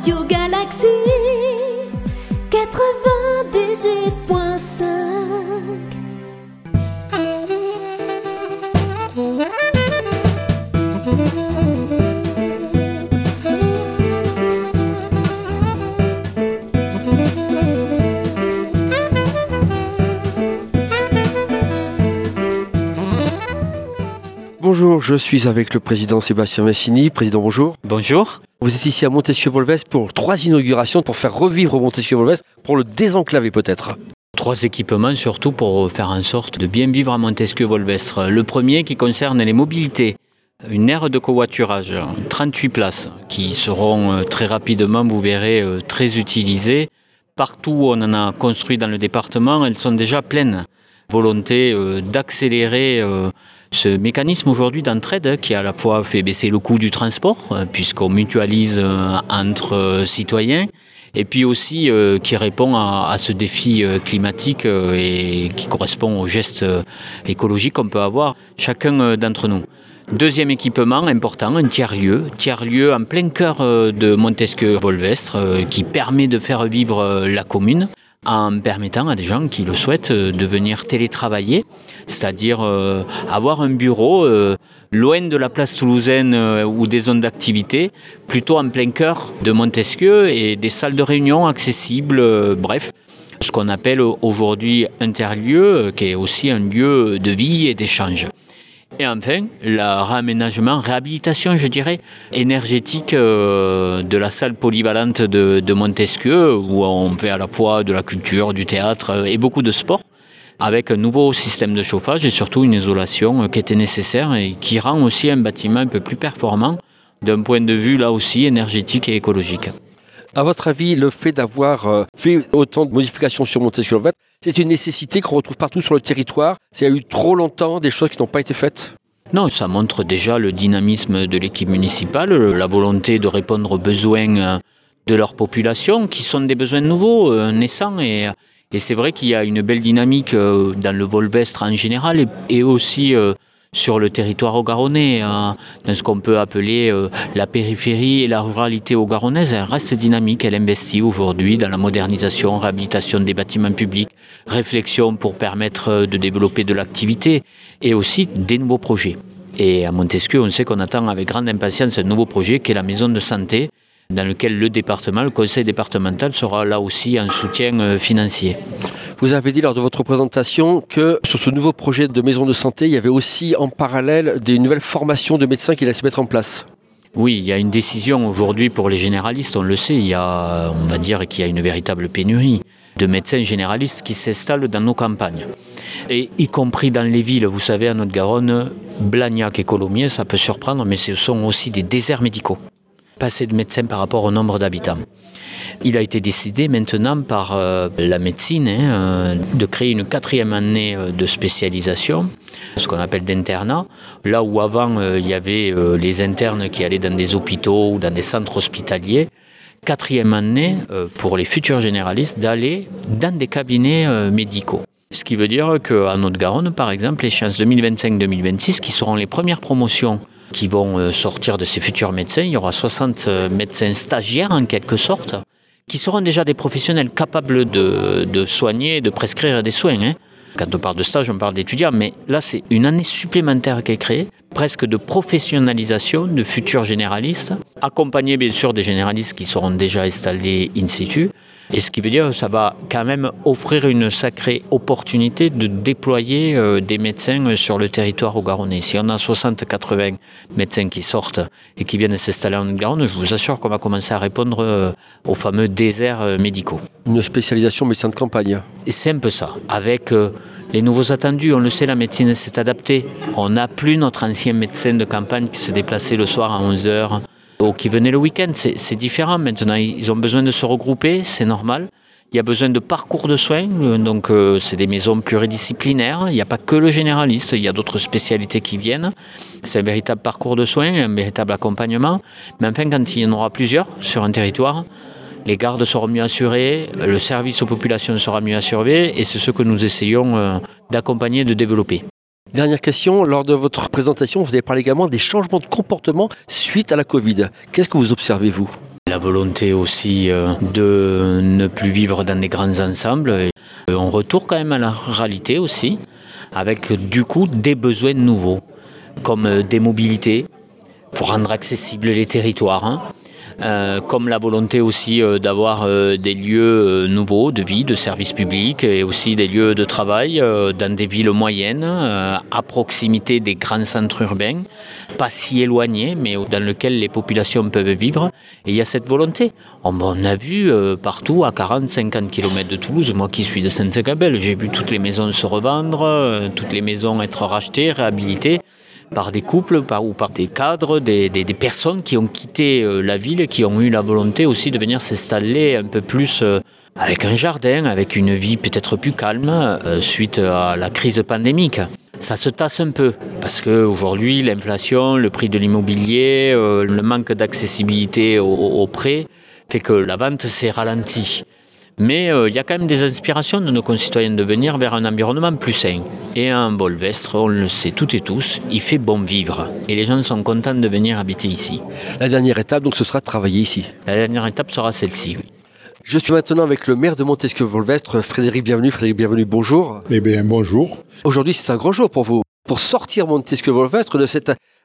Radio Galaxy 98.5. Bonjour, je suis avec le président Sébastien Massini. Président, bonjour. Bonjour. Vous êtes ici à Montesquieu-Volvès pour 3 inaugurations, pour faire revivre Montesquieu-Volvès, pour le désenclaver peut-être. 3 équipements surtout pour faire en sorte de bien vivre à Montesquieu-Volvès. Le premier qui concerne les mobilités. Une aire de covoiturage, 38 places, qui seront très rapidement, vous verrez, très utilisées. Partout où on en a construit dans le département, elles sont déjà pleines. Volonté d'accélérer ce mécanisme aujourd'hui d'entraide qui à la fois fait baisser le coût du transport, puisqu'on mutualise entre citoyens, et puis aussi qui répond à ce défi climatique et qui correspond aux gestes écologiques qu'on peut avoir chacun d'entre nous. Deuxième équipement important, un tiers-lieu en plein cœur de Montesquieu-Volvès qui permet de faire vivre la commune en permettant à des gens qui le souhaitent de venir télétravailler, c'est-à-dire avoir un bureau loin de la place toulousaine ou des zones d'activité, plutôt en plein cœur de Montesquieu et des salles de réunion accessibles, bref, ce qu'on appelle aujourd'hui un tiers-lieu, qui est aussi un lieu de vie et d'échange. Et enfin, le réhabilitation, je dirais, énergétique de la salle polyvalente de Montesquieu, où on fait à la fois de la culture, du théâtre et beaucoup de sport, avec un nouveau système de chauffage et surtout une isolation qui était nécessaire et qui rend aussi un bâtiment un peu plus performant d'un point de vue, là aussi, énergétique et écologique. À votre avis, le fait d'avoir fait autant de modifications sur Montesquieu-Volvès, c'est une nécessité qu'on retrouve partout sur le territoire? Il y a eu trop longtemps des choses qui n'ont pas été faites? Non, ça montre déjà le dynamisme de l'équipe municipale, la volonté de répondre aux besoins de leur population, qui sont des besoins nouveaux, naissants. Et c'est vrai qu'il y a une belle dynamique dans le Volvestre en général et aussi sur le territoire haut-garonnais, dans ce qu'on peut appeler la périphérie et la ruralité haut-garonnaise. Elle reste dynamique, elle investit aujourd'hui dans la modernisation, réhabilitation des bâtiments publics, réflexion pour permettre de développer de l'activité et aussi des nouveaux projets. Et à Montesquieu, on sait qu'on attend avec grande impatience un nouveau projet qui est la maison de santé, dans lequel le département, le conseil départemental sera là aussi en soutien financier. Vous avez dit lors de votre présentation que sur ce nouveau projet de maison de santé, il y avait aussi en parallèle des nouvelles formations de médecins qui allaient se mettre en place. Oui, il y a une décision aujourd'hui pour les généralistes, on le sait, on va dire qu'il y a une véritable pénurie de médecins généralistes qui s'installent dans nos campagnes. Et y compris dans les villes, vous savez, en Haute-Garonne, Blagnac et Colomiers, ça peut surprendre, mais ce sont aussi des déserts médicaux. Pas assez de médecins par rapport au nombre d'habitants. Il a été décidé maintenant par la médecine de créer une 4e année de spécialisation, ce qu'on appelle d'internat. Là où avant il y avait les internes qui allaient dans des hôpitaux ou dans des centres hospitaliers, 4e année pour les futurs généralistes d'aller dans des cabinets médicaux. Ce qui veut dire qu'en Haute-Garonne, par exemple, les chances 2025-2026, qui seront les premières promotions qui vont sortir de ces futurs médecins, il y aura 60 médecins stagiaires en quelque sorte, qui seront déjà des professionnels capables de soigner, de prescrire des soins. Quand on parle de stage, on parle d'étudiants, mais là c'est une année supplémentaire qui est créée, presque de professionnalisation de futurs généralistes, accompagnés bien sûr des généralistes qui seront déjà installés in situ. Et ce qui veut dire que ça va quand même offrir une sacrée opportunité de déployer des médecins sur le territoire haut-garonnais. Si on a 60-80 médecins qui sortent et qui viennent s'installer en Haute-Garonne, je vous assure qu'on va commencer à répondre aux fameux déserts médicaux. Une spécialisation médecin de campagne. Et c'est un peu ça. Avec les nouveaux attendus, on le sait, la médecine s'est adaptée. On n'a plus notre ancien médecin de campagne qui se déplaçait le soir à 11h. Ou qui venaient le week-end, c'est différent maintenant, ils ont besoin de se regrouper, c'est normal. Il y a besoin de parcours de soins, donc c'est des maisons pluridisciplinaires, il n'y a pas que le généraliste, il y a d'autres spécialités qui viennent. C'est un véritable parcours de soins, un véritable accompagnement, mais enfin quand il y en aura plusieurs sur un territoire, les gardes seront mieux assurés, le service aux populations sera mieux assuré et c'est ce que nous essayons d'accompagner et de développer. Dernière question, lors de votre présentation, vous avez parlé également des changements de comportement suite à la Covid. Qu'est-ce que vous observez, vous ? La la volonté aussi de ne plus vivre dans des grands ensembles. On retourne quand même à la ruralité aussi, avec du coup des besoins nouveaux, comme des mobilités, pour rendre accessibles les territoires, comme la volonté aussi d'avoir des lieux nouveaux de vie, de services publics et aussi des lieux de travail dans des villes moyennes, à proximité des grands centres urbains, pas si éloignés, mais dans lesquels les populations peuvent vivre. Et il y a cette volonté. On a vu partout à 40-50 km de Toulouse, moi qui suis de Saint-Gabelle, j'ai vu toutes les maisons se revendre, toutes les maisons être rachetées, réhabilitées, par des couples ou par des cadres, des personnes qui ont quitté la ville, qui ont eu la volonté aussi de venir s'installer un peu plus avec un jardin, avec une vie peut-être plus calme suite à la crise pandémique. Ça se tasse un peu parce qu'aujourd'hui l'inflation, le prix de l'immobilier, le manque d'accessibilité aux prêts fait que la vente s'est ralentie. Mais il y a quand même des inspirations de nos concitoyens de venir vers un environnement plus sain. Et un Volvestre, on le sait toutes et tous, il fait bon vivre. Et les gens sont contents de venir habiter ici. La dernière étape, donc, ce sera de travailler ici. La dernière étape sera celle-ci, oui. Je suis maintenant avec le maire de Montesquieu-Volvestre, Frédéric Bienvenu. Frédéric Bienvenu, bonjour. Eh bien, bonjour. Aujourd'hui, c'est un grand jour pour vous. Pour sortir Montesquieu-Volvestre de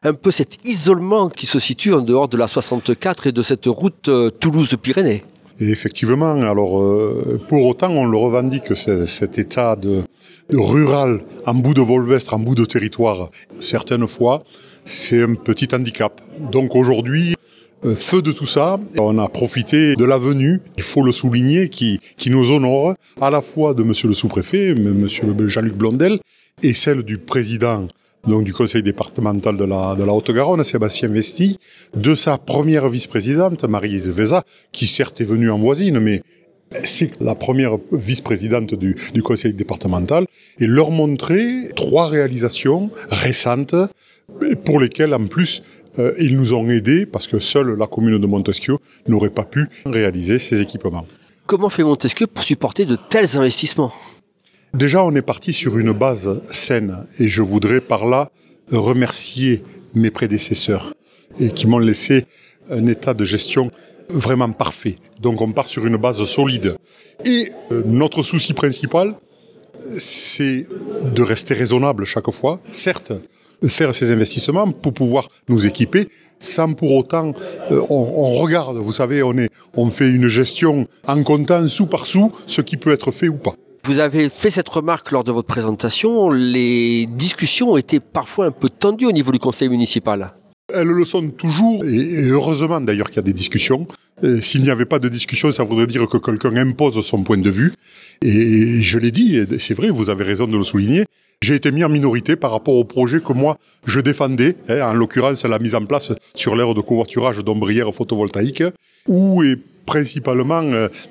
cet isolement qui se situe en dehors de la 64 et de cette route Toulouse-Pyrénées. Et effectivement, alors pour autant, on le revendique, cet état de rural en bout de Volvestre, en bout de territoire, certaines fois, c'est un petit handicap. Donc aujourd'hui, feu de tout ça, on a profité de la venue, il faut le souligner, qui nous honore, à la fois de monsieur le sous-préfet, monsieur Jean-Luc Blondel, et celle du président donc du conseil départemental de la Haute-Garonne, Sébastien Vesti, de sa première vice-présidente, Marie-Lise Véza, qui certes est venue en voisine, mais c'est la première vice-présidente du conseil départemental, et leur montrer 3 réalisations récentes, pour lesquelles en plus ils nous ont aidés, parce que seule la commune de Montesquieu n'aurait pas pu réaliser ces équipements. Comment fait Montesquieu pour supporter de tels investissements ? Déjà, on est parti sur une base saine et je voudrais par là remercier mes prédécesseurs et qui m'ont laissé un état de gestion vraiment parfait. Donc on part sur une base solide. Et notre souci principal, c'est de rester raisonnable chaque fois. Certes, faire ces investissements pour pouvoir nous équiper sans pour autant, on regarde, vous savez, on fait une gestion en comptant sou par sou ce qui peut être fait ou pas. Vous avez fait cette remarque lors de votre présentation, les discussions ont été parfois un peu tendues au niveau du conseil municipal. Elles le sont toujours, et heureusement d'ailleurs qu'il y a des discussions. S'il n'y avait pas de discussion, ça voudrait dire que quelqu'un impose son point de vue. Et je l'ai dit, et c'est vrai, vous avez raison de le souligner, j'ai été mis en minorité par rapport au projet que moi je défendais, en l'occurrence la mise en place sur l'aire de covoiturage d'ombrières photovoltaïques, où est principalement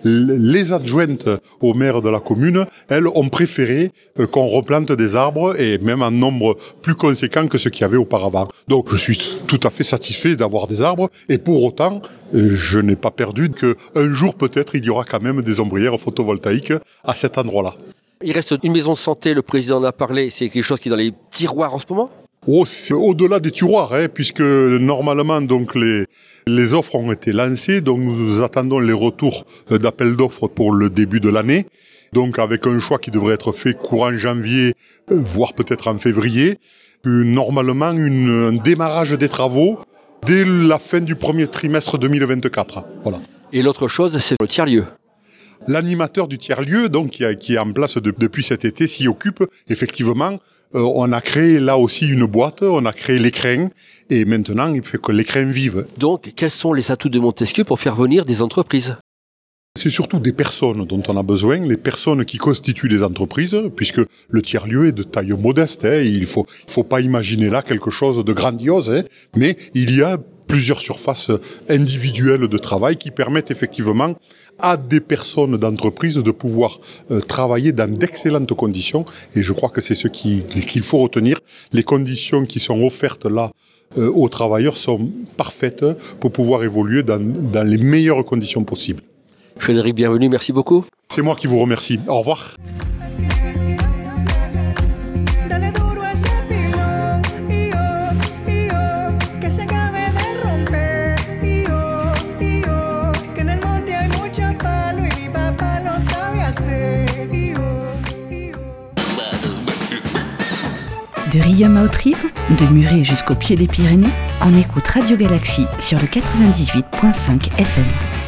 les adjointes au maire de la commune, elles ont préféré qu'on replante des arbres et même en nombre plus conséquent que ce qu'il y avait auparavant. Donc je suis tout à fait satisfait d'avoir des arbres et pour autant je n'ai pas perdu qu'un jour peut-être il y aura quand même des ombrières photovoltaïques à cet endroit-là. Il reste une maison de santé, le président en a parlé, c'est quelque chose qui est dans les tiroirs en ce moment ? Oh, c'est au-delà des tiroirs, puisque normalement donc les offres ont été lancées, donc nous attendons les retours d'appel d'offres pour le début de l'année, donc avec un choix qui devrait être fait courant janvier, voire peut-être en février. Normalement un démarrage des travaux dès la fin du premier trimestre 2024. Voilà. Et l'autre chose, c'est le tiers-lieu. L'animateur du tiers-lieu, donc qui est en place depuis cet été, s'y occupe effectivement. On a créé là aussi une boîte, on a créé l'écrin, et maintenant il fait que l'écrin vive. Donc, quels sont les atouts de Montesquieu pour faire venir des entreprises ? C'est surtout des personnes dont on a besoin, les personnes qui constituent les entreprises, puisque le tiers-lieu est de taille modeste. Il faut pas imaginer là quelque chose de grandiose, mais il y a plusieurs surfaces individuelles de travail qui permettent effectivement à des personnes d'entreprise de pouvoir travailler dans d'excellentes conditions. Et je crois que c'est ce qu'il faut retenir. Les conditions qui sont offertes là aux travailleurs sont parfaites pour pouvoir évoluer dans les meilleures conditions possibles. Frédéric Bienvenu, merci beaucoup. C'est moi qui vous remercie. Au revoir. De Riom à Haute-Rive, de Muret jusqu'au pied des Pyrénées, on écoute Radio Galaxie sur le 98.5 FM.